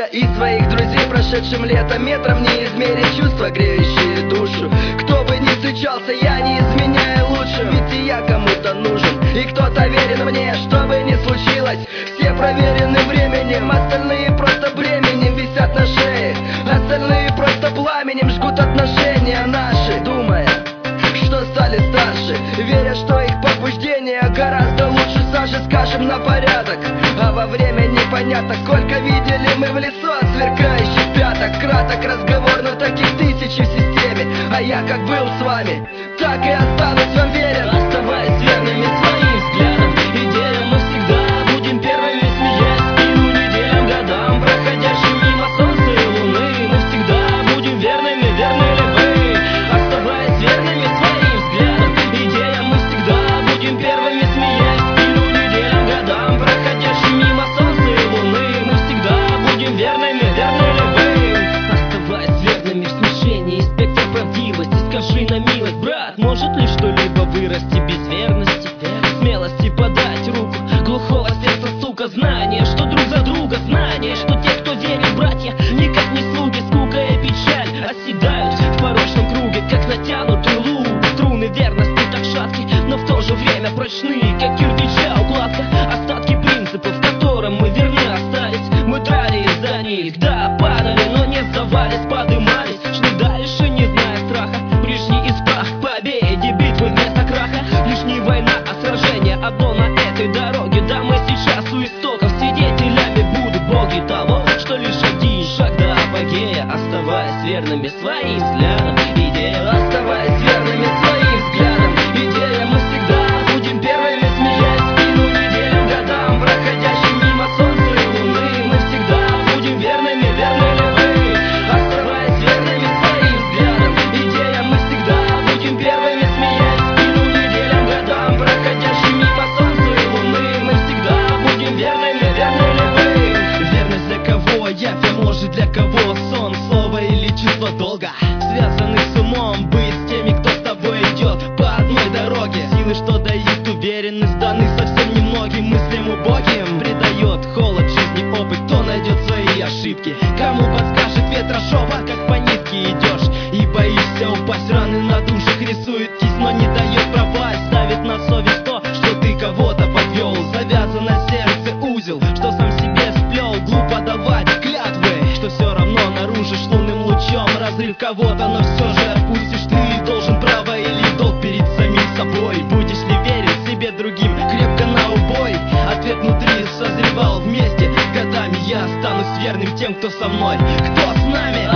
и своих друзей прошедшим летом метром не измерить чувства, греющие душу. Кто бы ни встречался, я не изменяю лучше, ведь и я кому-то нужен, и кто-то верен мне, что бы ни случилось. Все проверены временем, остальные просто бременем висят на шее, остальные просто пламенем жгут отношения наши, думая, что стали старше, веря, что их побуждение гораздо лучше Саши, скажем, на порядок. А во время непонятно, сколько видели мы в лесу от сверкающих пяток. Краток разговор, но таких тысячи в системе, а я как был с вами, так и останусь вам верен. Оставаясь верными своим взглядам, идеям, мы всегда будем первыми, смеясь в спину неделям, годам, проходящим мимо солнца и луны. Мы всегда будем верными, верны ли вы? Оставаясь верными своим взглядам, идеям, мы всегда будем первыми, смеясь в спину неделям, годам, проходящим мимо солнца и луны. Мы всегда будем верными, верны ли вы? Оставаясь верными в смешении, спектр правдивости, скажи на милость, брат, может ли что-либо вырасти без верности? Смелости подать руку глухого сердца, сука, знание, что друг за друга, знание, что те, кто верит, братья, никак не слуги, скука и печаль оседают в порочном круге, как натянутый лук. Струны верности так шатки, но в то же время прочные, как кирпича укладка. Остатки принципов, которым мы верны остались, мы драли из-за них, да, падали, но не сдавались, подымались, шли дальше, не зная страха. Пришли из прах к победе, битвы вместо краха. Лишь не война, а сражение одно на этой дороге. Да, мы сейчас у истоков, свидетелями будут боги того, что лишь один шаг до апогея. Оставаясь верными своим взглядам, идеям, оставаясь верными своим взглядам, идеям, мы всегда будем первыми, смеясь в спину неделям, годам, проходящим мимо солнца и луны. Мы всегда будем верными, верны ли вы? Оставаясь верными своим взглядам, идеям, мы всегда будем первыми, смеясь в спину неделям, годам, проходящим мимо солнца и луны. Мы всегда будем верными, верны ли вы? Верность для кого? Явь, может для кого? Сон, слово или чувство долга, связанных с умом, быть с теми, кто с тобой идет по одной дороге. Силы, что дают уверенность, даны совсем немногим, мыслям убогим придает холод жизни опыт, кто найдет свои ошибки, кому подскажет ветрошопот, как по нитке идешь и боишься упасть. Раны на душах рисует кисть, но не дает пропасть, ставит на совесть то, что ты кого-то подвел. Завязан на сердце узел, что сам себе сплел. Глупо давать клятвы, что все равно нарушишь лунным лучом разрыв кого-то, но все же отпустишь. Ты должен право или долг перед самим собой. Будешь ли верен себе, другим крепко на убой? Ответ внутри созревал вместе с годами. Я останусь верным тем, кто со мной, кто с нами.